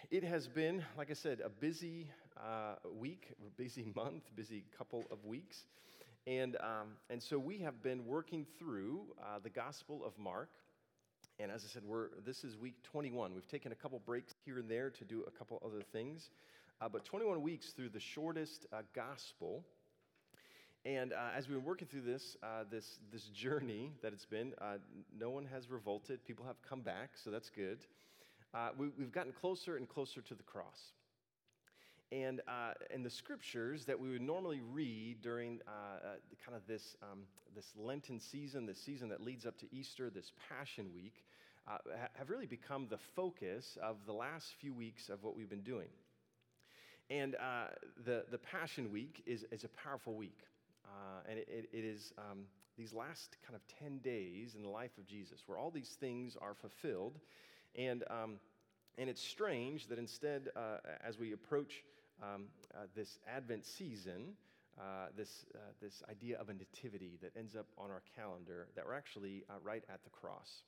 It has been, like I said, a busy week, a busy month, busy couple of weeks. And so we have been working through the Gospel of Mark. And as I said, this is week 21. We've taken a couple breaks here and there to do a couple other things. But 21 weeks through the shortest gospel. And as we've been working through this journey that it's been, no one has revolted. People have come back, so that's good. We've gotten closer and closer to the cross. And the scriptures that we would normally read during kind of this Lenten season, this season that leads up to Easter, this Passion Week, have really become the focus of the last few weeks of what we've been doing. And the Passion Week is a powerful week. And it is these last kind of 10 days in the life of Jesus where all these things are fulfilled. And it's strange that instead, as we approach this Advent season, this idea of a nativity that ends up on our calendar, that we're actually right at the cross.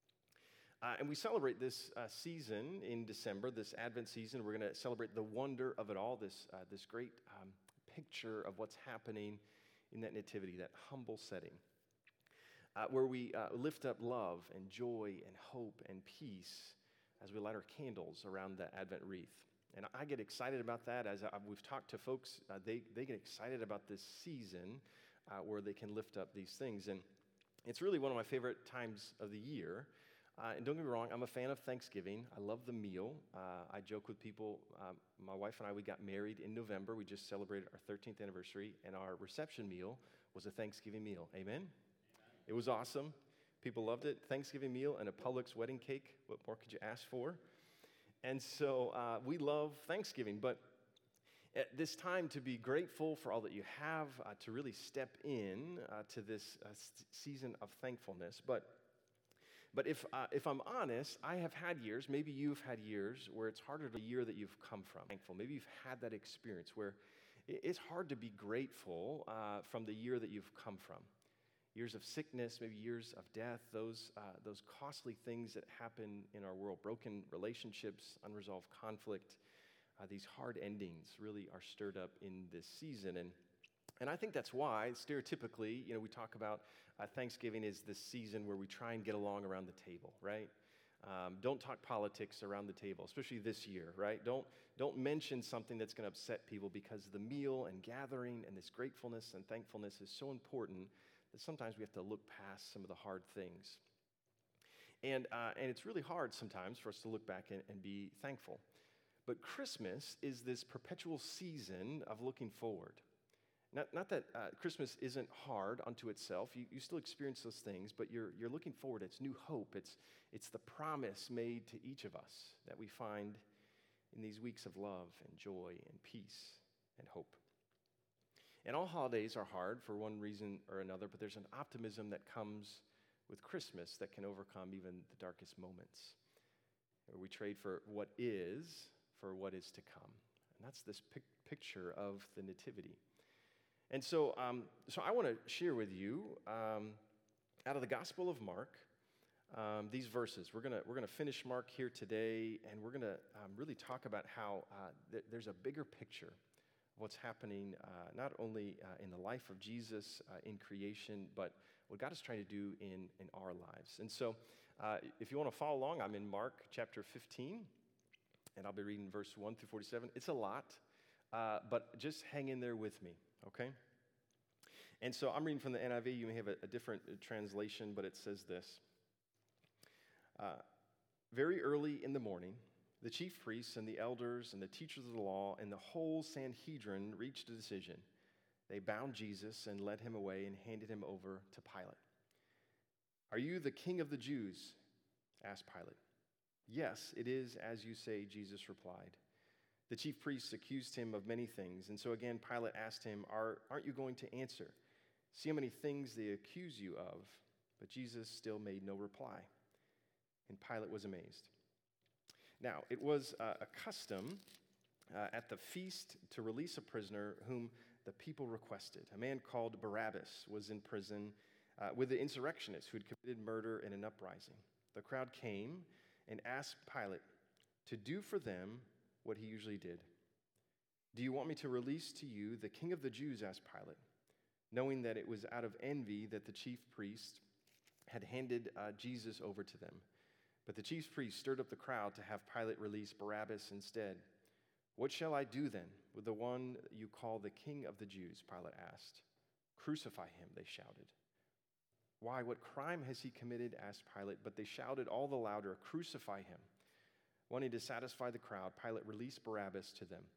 And we celebrate this season in December, this Advent season. We're going to celebrate the wonder of it all, this great picture of what's happening in that nativity, that humble setting, where we lift up love and joy and hope and peace as we light our candles around the Advent wreath. And I get excited about that. As we've talked to folks, they get excited about this season where they can lift up these things. And it's really one of my favorite times of the year. And don't get me wrong, I'm a fan of Thanksgiving. I love the meal. I joke with people, my wife and I, we got married in November. We just celebrated our 13th anniversary, and our reception meal was a Thanksgiving meal. Amen? It was awesome. People loved it. Thanksgiving meal and a Publix wedding cake. What more could you ask for? And so we love Thanksgiving, but at this time to be grateful for all that you have, to really step in to this season of thankfulness. But if I'm honest, I have had years, maybe you've had years, where it's harder the year that you've come from. Thankful. Maybe you've had that experience where it's hard to be grateful from the year that you've come from. Years of sickness, maybe years of death, those costly things that happen in our world, broken relationships, unresolved conflict, these hard endings really are stirred up in this season. And I think that's why, stereotypically, we talk about Thanksgiving is this season where we try and get along around the table, right? Don't talk politics around the table, especially this year, right? Don't mention something that's going to upset people, because the meal and gathering and this gratefulness and thankfulness is so important that sometimes we have to look past some of the hard things. And it's really hard sometimes for us to look back and be thankful. But Christmas is this perpetual season of looking forward. Not that Christmas isn't hard unto itself. You still experience those things, but you're looking forward. It's new hope. It's the promise made to each of us that we find in these weeks of love and joy and peace and hope. And all holidays are hard for one reason or another, but there's an optimism that comes with Christmas that can overcome even the darkest moments. We trade for what is for what is to come. And that's this picture of the Nativity. And so I want to share with you, out of the Gospel of Mark, these verses. We're gonna finish Mark here today, and we're gonna really talk about how there's a bigger picture of what's happening not only in the life of Jesus in creation, but what God is trying to do in our lives. And so, if you want to follow along, I'm in Mark chapter 15, and I'll be reading verse 1 through 47. It's a lot, but just hang in there with me. Okay? And so I'm reading from the NIV. You may have a different translation, but it says this. Very early in the morning, the chief priests and the elders and the teachers of the law and the whole Sanhedrin reached a decision. They bound Jesus and led him away and handed him over to Pilate. "Are you the king of the Jews?" asked Pilate. "Yes, it is as you say," Jesus replied. The chief priests accused him of many things, and so again Pilate asked him, Aren't you going to answer? See how many things they accuse you of. But Jesus still made no reply, and Pilate was amazed. Now, it was a custom at the feast to release a prisoner whom the people requested. A man called Barabbas was in prison with the insurrectionists who had committed murder in an uprising. The crowd came and asked Pilate to do for them what he usually did. "Do you want me to release to you the king of the Jews?" asked Pilate, knowing that it was out of envy that the chief priests had handed Jesus over to them. But the chief priests stirred up the crowd to have Pilate release Barabbas instead. "What shall I do then with the one you call the king of the Jews?" Pilate asked. "Crucify him," they shouted. "Why, what crime has he committed?" asked Pilate, but they shouted all the louder, "Crucify him." Wanting to satisfy the crowd, Pilate released Barabbas to them.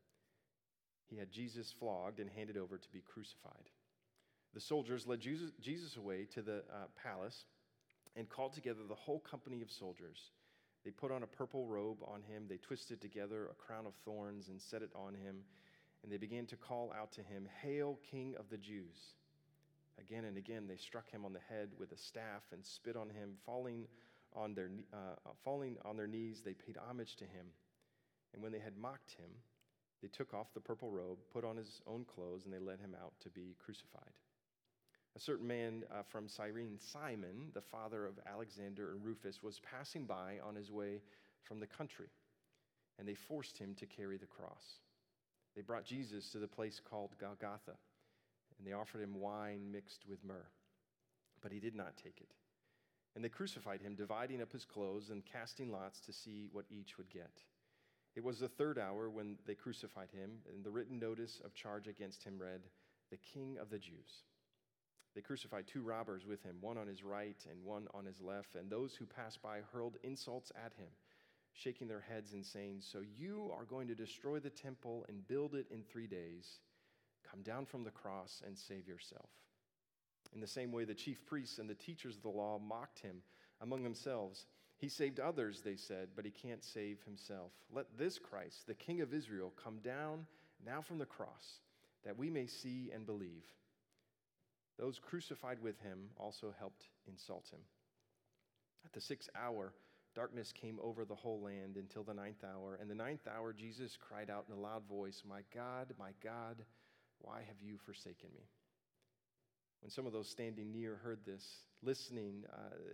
He had Jesus flogged and handed over to be crucified. The soldiers led Jesus away to the palace and called together the whole company of soldiers. They put on a purple robe on him. They twisted together a crown of thorns and set it on him. And they began to call out to him, "Hail, King of the Jews!" Again and again they struck him on the head with a staff and spit on him. Falling on their knees, they paid homage to him. And when they had mocked him, they took off the purple robe, put on his own clothes, and they led him out to be crucified. A certain man from Cyrene, Simon, the father of Alexander and Rufus, was passing by on his way from the country, and they forced him to carry the cross. They brought Jesus to the place called Golgotha, and they offered him wine mixed with myrrh, but he did not take it. And they crucified him, dividing up his clothes and casting lots to see what each would get. It was the third hour when they crucified him, and the written notice of charge against him read, "The King of the Jews." They crucified two robbers with him, one on his right and one on his left, and those who passed by hurled insults at him, shaking their heads and saying, "So you are going to destroy the temple and build it in 3 days? Come down from the cross and save yourself." In the same way, the chief priests and the teachers of the law mocked him among themselves. "He saved others," they said, "but he can't save himself. Let this Christ, the King of Israel, come down now from the cross, that we may see and believe." Those crucified with him also helped insult him. At the 6th hour, darkness came over the whole land until the 9th hour. And the 9th hour, Jesus cried out in a loud voice, my God, why have you forsaken me?" When some of those standing near heard this, listening,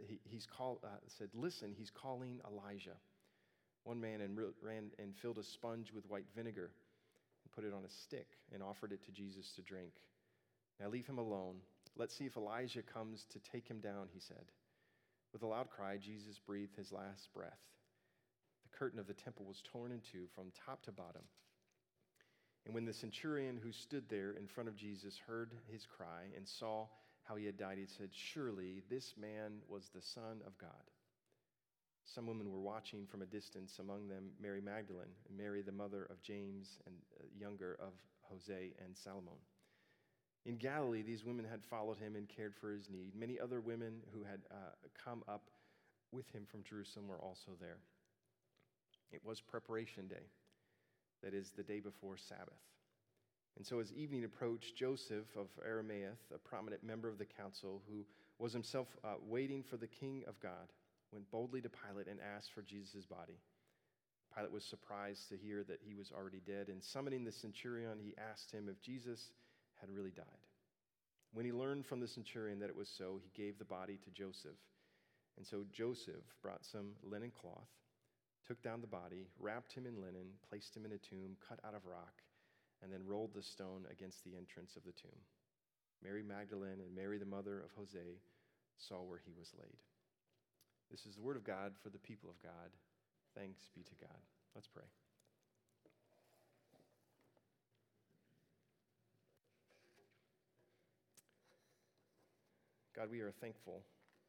said, "Listen, he's calling Elijah." One man ran and filled a sponge with white vinegar and put it on a stick and offered it to Jesus to drink. "Now leave him alone. Let's see if Elijah comes to take him down," he said. With a loud cry, Jesus breathed his last breath. The curtain of the temple was torn in two from top to bottom. And when the centurion who stood there in front of Jesus heard his cry and saw how he had died, he said, "Surely this man was the Son of God." Some women were watching from a distance, among them Mary Magdalene and Mary, the mother of James and younger of Jose and Salmon. In Galilee, these women had followed him and cared for his need. Many other women who had come up with him from Jerusalem were also there. It was preparation day, that is, the day before Sabbath. And so as evening approached, Joseph of Arimathea, a prominent member of the council, who was himself waiting for the King of God, went boldly to Pilate and asked for Jesus' body. Pilate was surprised to hear that he was already dead, and summoning the centurion, he asked him if Jesus had really died. When he learned from the centurion that it was so, he gave the body to Joseph. And so Joseph brought some linen cloth, took down the body, wrapped him in linen, placed him in a tomb cut out of rock, and then rolled the stone against the entrance of the tomb. Mary Magdalene and Mary, the mother of Jose, saw where he was laid. This is the word of God for the people of God. Thanks be to God. Let's pray. God, we are thankful.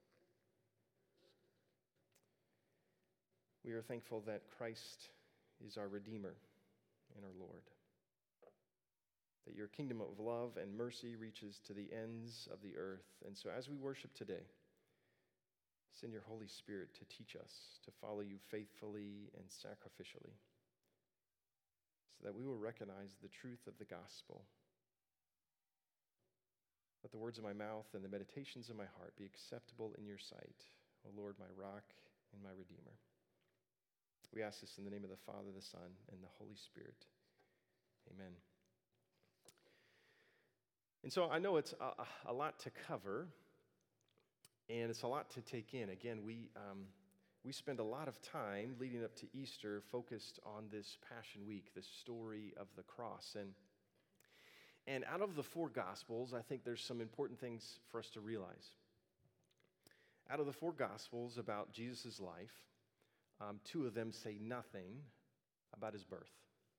We are thankful that Christ is our Redeemer and our Lord. That your kingdom of love and mercy reaches to the ends of the earth. And so as we worship today, send your Holy Spirit to teach us to follow you faithfully and sacrificially, so that we will recognize the truth of the gospel. Let the words of my mouth and the meditations of my heart be acceptable in your sight, O Lord, my rock and my Redeemer. We ask this in the name of the Father, the Son, and the Holy Spirit. Amen. And so I know it's a lot to cover, and it's a lot to take in. Again, we spend a lot of time leading up to Easter focused on this Passion Week, the story of the cross. And out of the four Gospels, I think there's some important things for us to realize. Out of the four Gospels about Jesus' life, two of them say nothing about his birth.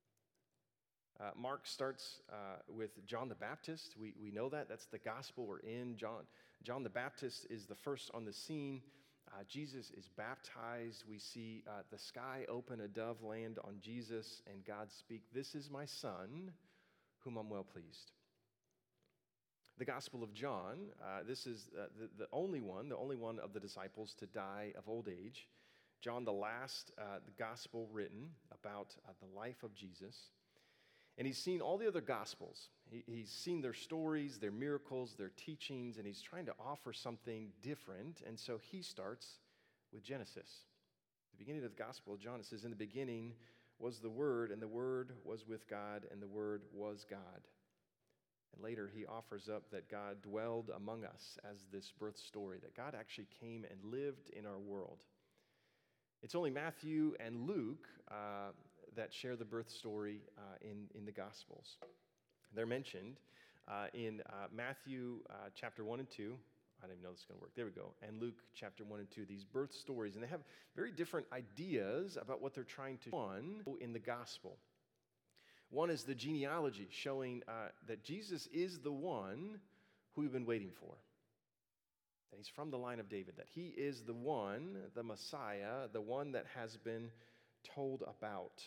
Mark starts with John the Baptist. We know that. That's the gospel we're in. John the Baptist is the first on the scene. Jesus is baptized. We see the sky open, a dove land on Jesus, and God speak, "This is my son, whom I'm well pleased." The Gospel of John, this is the only one of the disciples to die of old age. John, the last the gospel written about the life of Jesus. And he's seen all the other Gospels. He's seen their stories, their miracles, their teachings, and he's trying to offer something different. And so he starts with Genesis. The beginning of the Gospel of John, it says, "In the beginning was the Word, and the Word was with God, and the Word was God." And later he offers up that God dwelled among us as this birth story, that God actually came and lived in our world. It's only Matthew and Luke that share the birth story in the Gospels. They're mentioned in Matthew chapter 1 and 2. I didn't even know this was going to work. There we go. And Luke chapter 1 and 2, these birth stories. And they have very different ideas about what they're trying to do in the Gospel. One is the genealogy, showing that Jesus is the one who we've been waiting for. That he's from the line of David, that he is the one, the Messiah, the one that has been told about.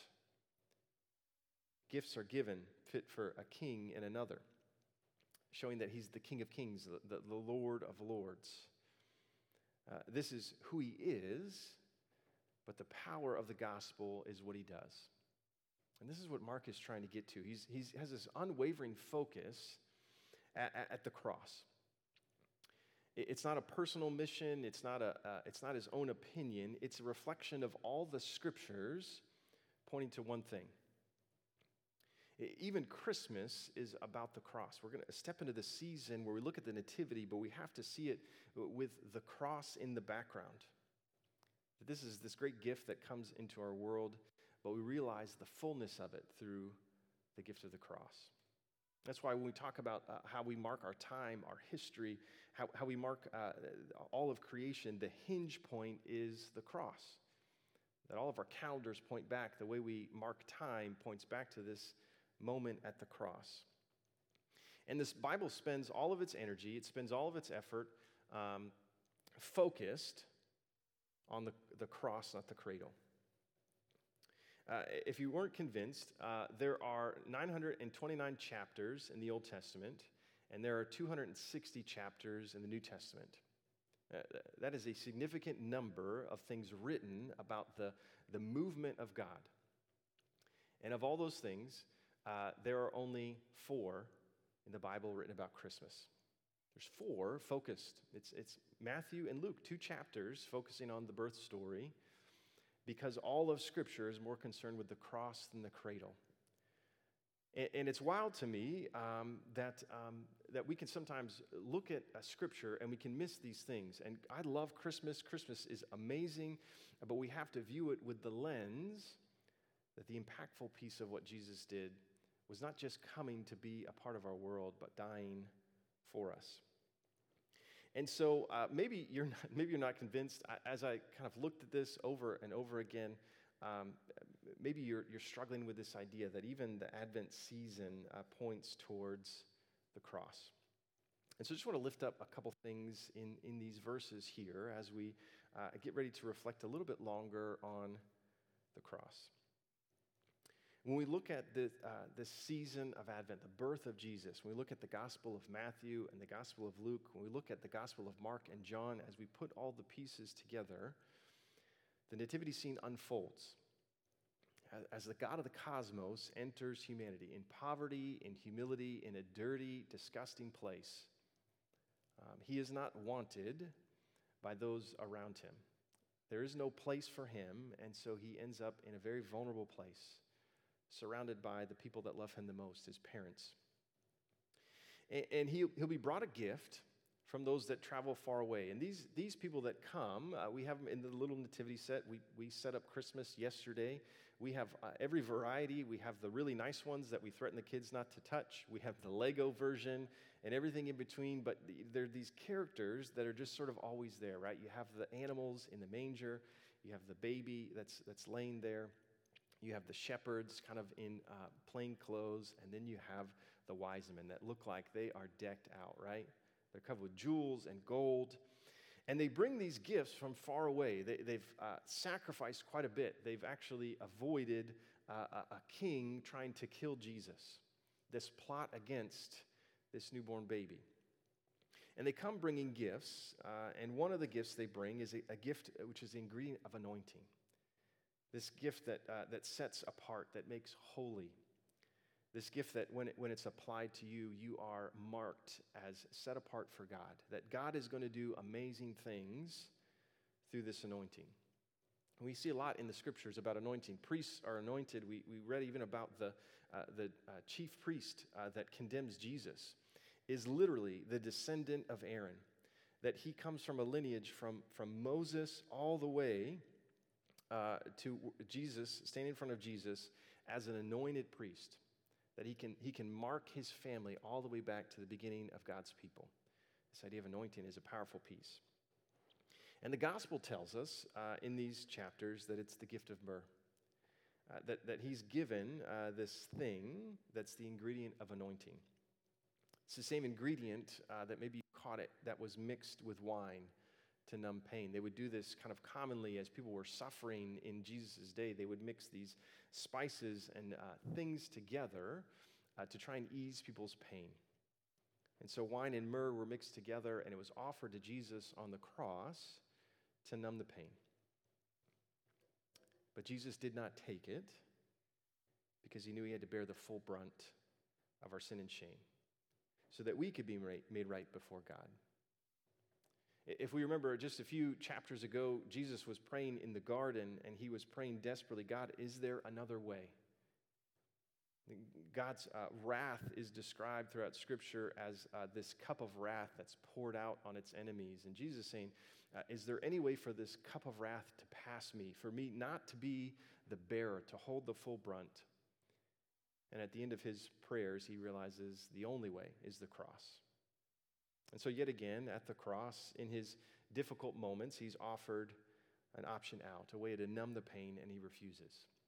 Gifts are given fit for a king and another, showing that he's the King of Kings, the Lord of Lords. This is who he is, but the power of the gospel is what he does. And this is what Mark is trying to get to. He has this unwavering focus at the cross. It's not a personal mission. It's not his own opinion. It's a reflection of all the scriptures pointing to one thing. Even Christmas is about the cross. We're going to step into the season where we look at the nativity, but we have to see it with the cross in the background. This is this great gift that comes into our world, but we realize the fullness of it through the gift of the cross. That's why when we talk about how we mark our time, our history, how we mark all of creation, the hinge point is the cross. That all of our calendars point back. The way we mark time points back to this moment at the cross. And this Bible spends all of its energy, it spends all of its effort focused on the cross, not the cradle. If you weren't convinced, there are 929 chapters in the Old Testament, and there are 260 chapters in the New Testament. That is a significant number of things written about the movement of God. And of all those things, there are only 4 in the Bible written about Christmas. There's 4 focused. It's Matthew and Luke, 2 chapters focusing on the birth story, because all of Scripture is more concerned with the cross than the cradle. And it's wild to me that we can sometimes look at Scripture and we can miss these things. And I love Christmas. Christmas is amazing, but we have to view it with the lens that the impactful piece of what Jesus did was not just coming to be a part of our world, but dying for us. And so maybe you're not convinced. As I kind of looked at this over and over again, maybe you're struggling with this idea that even the Advent season points towards the cross. And so I just want to lift up a couple things in these verses here as we get ready to reflect a little bit longer on the cross. When we look at this season of Advent, the birth of Jesus, when we look at the Gospel of Matthew and the Gospel of Luke, when we look at the Gospel of Mark and John, as we put all the pieces together, the nativity scene unfolds as the God of the cosmos enters humanity in poverty, in humility, in a dirty, disgusting place. He is not wanted by those around him. There is no place for him, and so he ends up in a very vulnerable place, surrounded by the people that love him the most, his parents. And he'll be brought a gift from those that travel far away. And these people that come, we have them in the little nativity set. We set up Christmas yesterday. We have every variety. We have the really nice ones that we threaten the kids not to touch. We have the Lego version and everything in between. But there are these characters that are just sort of always there, right? You have the animals in the manger. You have the baby that's laying there. You have the shepherds kind of in plain clothes. And then you have the wise men that look like they are decked out, right? They're covered with jewels and gold. And they bring these gifts from far away. They've sacrificed quite a bit. They've actually avoided a king trying to kill Jesus, this plot against this newborn baby. And they come bringing gifts, and one of the gifts they bring is a gift which is the ingredient of anointing. This gift that sets apart, that makes holy. This gift that when it's applied to you, you are marked as set apart for God. That God is going to do amazing things through this anointing. And we see a lot in the scriptures about anointing. Priests are anointed. We read even about the chief priest that condemns Jesus is literally the descendant of Aaron. That he comes from a lineage from Moses all the way to Jesus, standing in front of Jesus as an anointed priest. That he can mark his family all the way back to the beginning of God's people. This idea of anointing is a powerful piece. And the gospel tells us in these chapters that it's the gift of myrrh. That he's given this thing that's the ingredient of anointing. It's the same ingredient that maybe you caught it that was mixed with wine to numb pain. They would do this kind of commonly as people were suffering in Jesus' day. They would mix these spices and things together to try and ease people's pain. And so wine and myrrh were mixed together, and it was offered to Jesus on the cross to numb the pain. But Jesus did not take it because he knew he had to bear the full brunt of our sin and shame so that we could be made right before God. If we remember just a few chapters ago, Jesus was praying in the garden, and he was praying desperately, God, is there another way? God's wrath is described throughout Scripture as this cup of wrath that's poured out on its enemies. And Jesus is saying, is there any way for this cup of wrath to pass me, for me not to be the bearer, to hold the full brunt? And at the end of his prayers, he realizes the only way is the cross. And so yet again, at the cross, in his difficult moments, he's offered an option out, a way to numb the pain, and he refuses.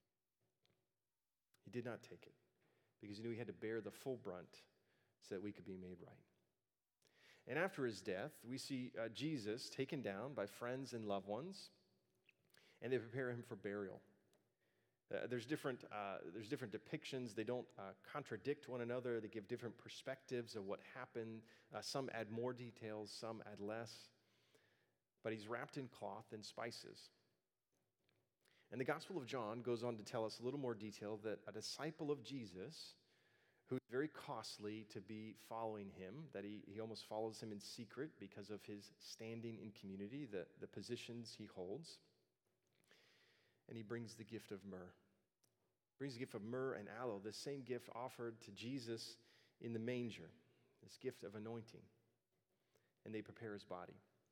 He did not take it because he knew he had to bear the full brunt so that we could be made right. And after his death, we see Jesus taken down by friends and loved ones, and they prepare him for burial. There's different depictions. They don't contradict one another. They give different perspectives of what happened. Some add more details, some add less. But he's wrapped in cloth and spices. And the Gospel of John goes on to tell us a little more detail that a disciple of Jesus, who's very costly to be following him, that he almost follows him in secret because of his standing in community, the positions he holds. And he brings the gift of myrrh. Brings the gift of myrrh and aloe, the same gift offered to Jesus in the manger, this gift of anointing. And they prepare his body.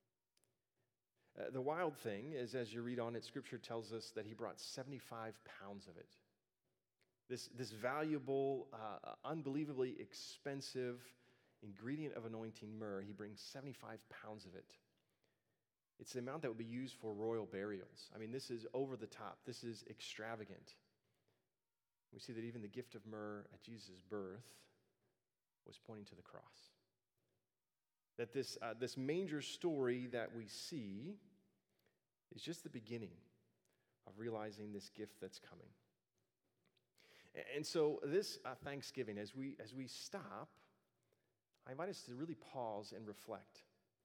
The wild thing is, as you read on it, Scripture tells us that he brought 75 pounds of it. This valuable, unbelievably expensive ingredient of anointing, myrrh, he brings 75 pounds of it. It's the amount that would be used for royal burials. I mean, this is over the top. This is extravagant. We see that even the gift of myrrh at Jesus' birth was pointing to the cross. That this manger story that we see is just the beginning of realizing this gift that's coming. And so this Thanksgiving, as we stop, I invite us to really pause and reflect,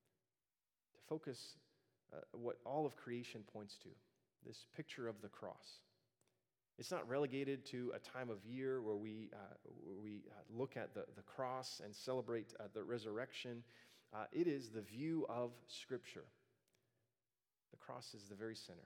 to focus what all of creation points to, this picture of the cross. It's not relegated to a time of year where we look at the cross and celebrate the resurrection. It is the view of Scripture. The cross is the very center.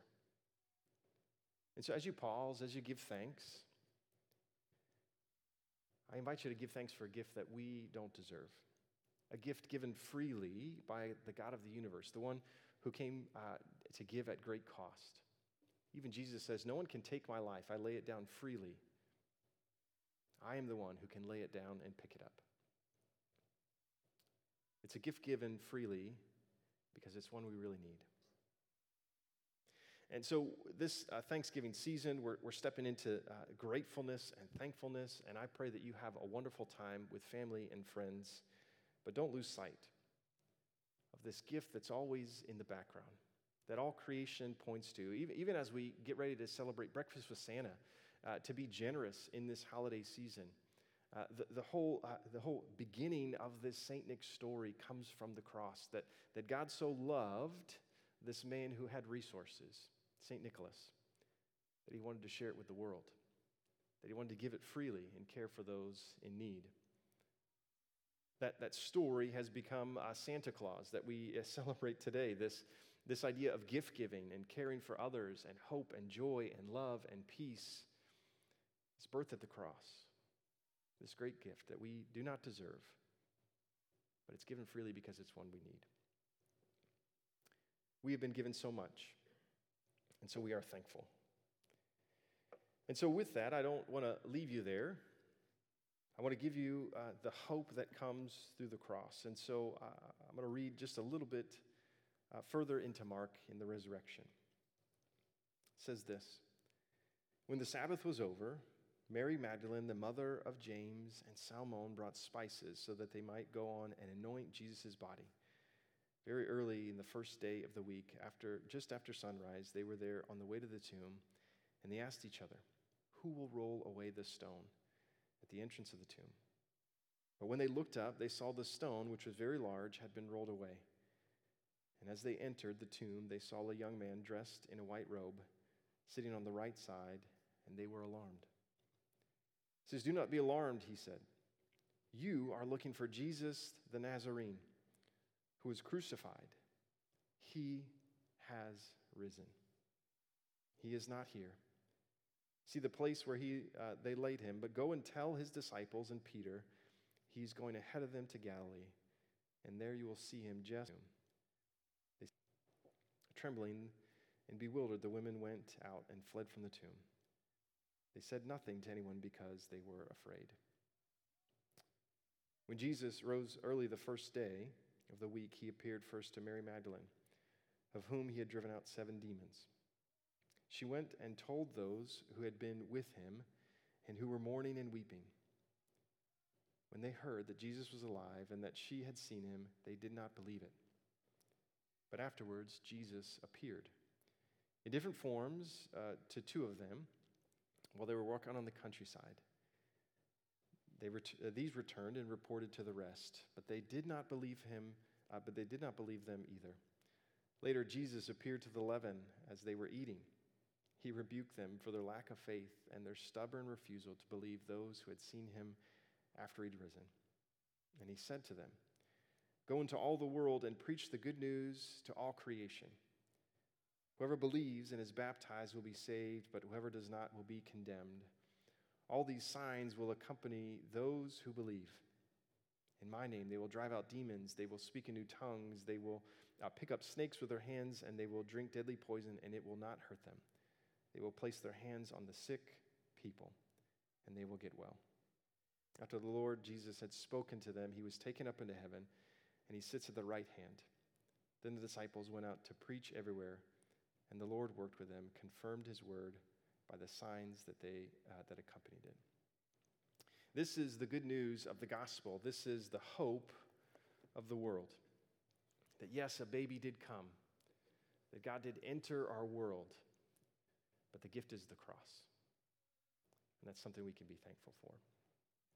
And so as you pause, as you give thanks, I invite you to give thanks for a gift that we don't deserve, a gift given freely by the God of the universe, the one who came to give at great cost. Even Jesus says, "No one can take my life. I lay it down freely. I am the one who can lay it down and pick it up." It's a gift given freely because it's one we really need. And so this Thanksgiving season, we're stepping into gratefulness and thankfulness, and I pray that you have a wonderful time with family and friends, but don't lose sight of this gift that's always in the background, that all creation points to, even as we get ready to celebrate Breakfast with Santa, to be generous in this holiday season. The whole beginning of this St. Nick story comes from the cross, that God so loved this man who had resources, St. Nicholas, that he wanted to share it with the world, that he wanted to give it freely and care for those in need. That story has become Santa Claus that we celebrate today, this idea of gift giving and caring for others and hope and joy and love and peace is birthed at the cross. This great gift that we do not deserve, but it's given freely because it's one we need. We have been given so much, and so we are thankful. And so with that, I don't want to leave you there. I want to give you the hope that comes through the cross. And so I'm going to read just a little bit further into Mark in the resurrection. It says this: "When the Sabbath was over, Mary Magdalene, the mother of James, and Salmon brought spices so that they might go on and anoint Jesus' body. Very early in the first day of the week, just after sunrise, they were there on the way to the tomb, and they asked each other, 'Who will roll away the stone at the entrance of the tomb?' But when they looked up, they saw the stone, which was very large, had been rolled away. And as they entered the tomb, they saw a young man dressed in a white robe, sitting on the right side, and they were alarmed. He says, 'Do not be alarmed,' he said. 'You are looking for Jesus the Nazarene, who was crucified. He has risen. He is not here. See the place where they laid him, but go and tell his disciples and Peter, he's going ahead of them to Galilee, and there you will see him just.' Trembling and bewildered, the women went out and fled from the tomb. They said nothing to anyone because they were afraid. When Jesus rose early the first day of the week, he appeared first to Mary Magdalene, of whom he had driven out 7 demons. She went and told those who had been with him and who were mourning and weeping. When they heard that Jesus was alive and that she had seen him, they did not believe it. But afterwards, Jesus appeared in different forms to 2 of them while they were walking on the countryside. These returned and reported to the rest, but they did not believe him. But they did not believe them either. Later, Jesus appeared to the 11 as they were eating. He rebuked them for their lack of faith and their stubborn refusal to believe those who had seen him after he'd risen. And he said to them, 'Go into all the world and preach the good news to all creation. Whoever believes and is baptized will be saved, but whoever does not will be condemned. All these signs will accompany those who believe. In my name, they will drive out demons, they will speak in new tongues, they will pick up snakes with their hands, and they will drink deadly poison, and it will not hurt them. They will place their hands on the sick people, and they will get well.' After the Lord Jesus had spoken to them, he was taken up into heaven, and he sits at the right hand. Then the disciples went out to preach everywhere, and the Lord worked with them, confirmed his word by the signs that accompanied it." This is the good news of the gospel. This is the hope of the world. That yes, a baby did come. That God did enter our world. But the gift is the cross. And that's something we can be thankful for.